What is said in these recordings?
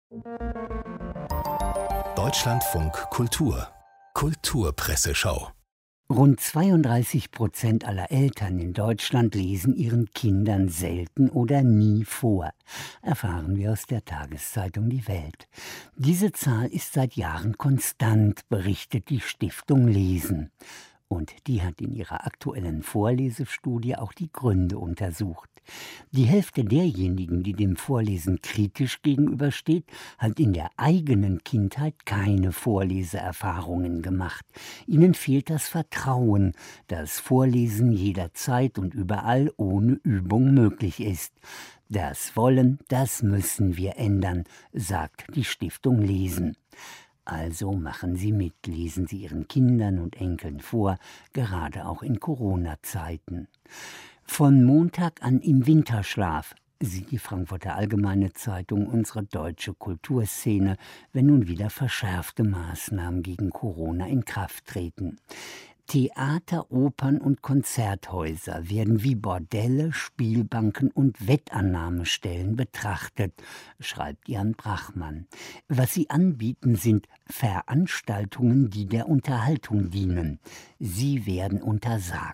Deutschlandfunk Kultur Kulturpresseschau. Rund 32% aller Eltern in Deutschland lesen ihren Kindern selten oder nie vor, erfahren wir aus der Tageszeitung Die Welt. Diese Zahl ist seit Jahren konstant, berichtet die Stiftung Lesen. Und die hat in ihrer aktuellen Vorlesestudie auch die Gründe untersucht. Die Hälfte derjenigen, die dem Vorlesen kritisch gegenübersteht, hat in der eigenen Kindheit keine Vorleseerfahrungen gemacht. Ihnen fehlt das Vertrauen, dass Vorlesen jederzeit und überall ohne Übung möglich ist. Das wollen, das müssen wir ändern, sagt die Stiftung Lesen. Also machen Sie mit, lesen Sie Ihren Kindern und Enkeln vor, gerade auch in Corona-Zeiten. Von Montag an im Winterschlaf sieht die Frankfurter Allgemeine Zeitung unsere deutsche Kulturszene, wenn nun wieder verschärfte Maßnahmen gegen Corona in Kraft treten. Theater, Opern und Konzerthäuser werden wie Bordelle, Spielbanken und Wettannahmestellen betrachtet, schreibt Jan Brachmann. Was sie anbieten, sind Veranstaltungen, die der Unterhaltung dienen. Sie werden untersagt.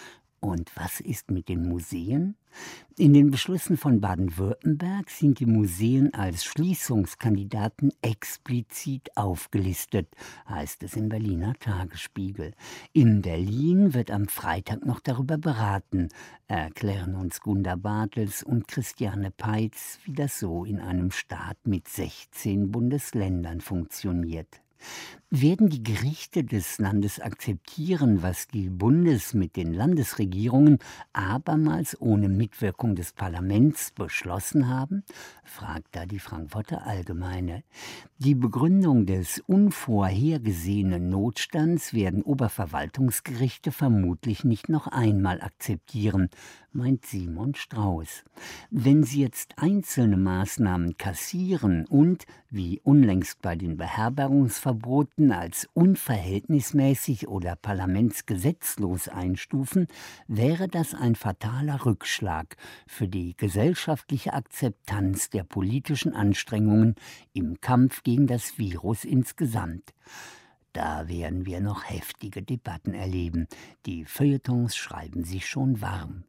Und was ist mit den Museen? In den Beschlüssen von Baden-Württemberg sind die Museen als Schließungskandidaten explizit aufgelistet, heißt es im Berliner Tagesspiegel. In Berlin wird am Freitag noch darüber beraten, erklären uns Gunda Bartels und Christiane Peitz, wie das so in einem Staat mit 16 Bundesländern funktioniert. Werden die Gerichte des Landes akzeptieren, was die mit den Landesregierungen abermals ohne Mitwirkung des Parlaments beschlossen haben? Fragt da die Frankfurter Allgemeine. Die Begründung des unvorhergesehenen Notstands werden Oberverwaltungsgerichte vermutlich nicht noch einmal akzeptieren, meint Simon Strauß. Wenn sie jetzt einzelne Maßnahmen kassieren und, wie unlängst bei den Beherbergungsverboten, als unverhältnismäßig oder parlamentsgesetzlos einstufen, wäre das ein fataler Rückschlag für die gesellschaftliche Akzeptanz der politischen Anstrengungen im Kampf gegen das Virus insgesamt. Da werden wir noch heftige Debatten erleben. Die Feuilletons schreiben sich schon warm.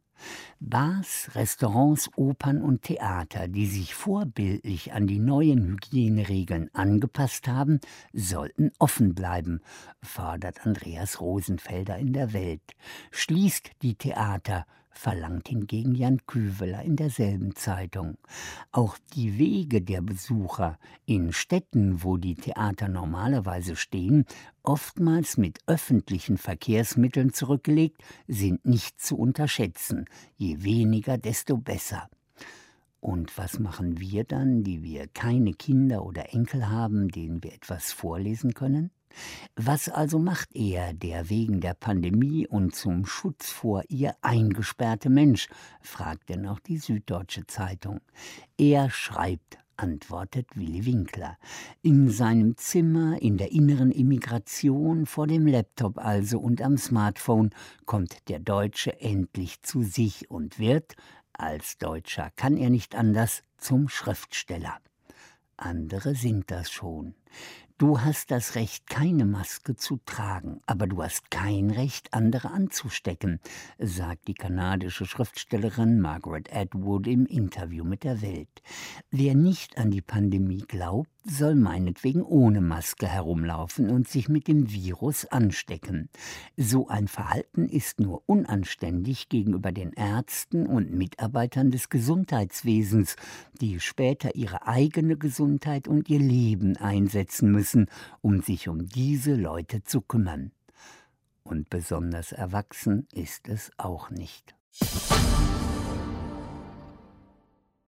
Bars, Restaurants, Opern und Theater, die sich vorbildlich an die neuen Hygieneregeln angepasst haben, sollten offen bleiben, fordert Andreas Rosenfelder in der Welt. Schließt die Theater, verlangt hingegen Jan Küveler in derselben Zeitung. Auch die Wege der Besucher in Städten, wo die Theater normalerweise stehen, oftmals mit öffentlichen Verkehrsmitteln zurückgelegt, sind nicht zu unterschätzen. Je weniger, desto besser. Und was machen wir dann, die wir keine Kinder oder Enkel haben, denen wir etwas vorlesen können? Was also macht er, der wegen der Pandemie und zum Schutz vor ihr eingesperrte Mensch, fragt denn auch die Süddeutsche Zeitung. Er schreibt, antwortet Willi Winkler. In seinem Zimmer, in der inneren Emigration, vor dem Laptop also und am Smartphone, kommt der Deutsche endlich zu sich und wird, als Deutscher kann er nicht anders, zum Schriftsteller. Andere sind das schon. Du hast das Recht, keine Maske zu tragen, aber du hast kein Recht, andere anzustecken, sagt die kanadische Schriftstellerin Margaret Atwood im Interview mit der Welt. Wer nicht an die Pandemie glaubt, soll meinetwegen ohne Maske herumlaufen und sich mit dem Virus anstecken. So ein Verhalten ist nur unanständig gegenüber den Ärzten und Mitarbeitern des Gesundheitswesens, die später ihre eigene Gesundheit und ihr Leben einsetzen müssen, um sich um diese Leute zu kümmern. Und besonders erwachsen ist es auch nicht.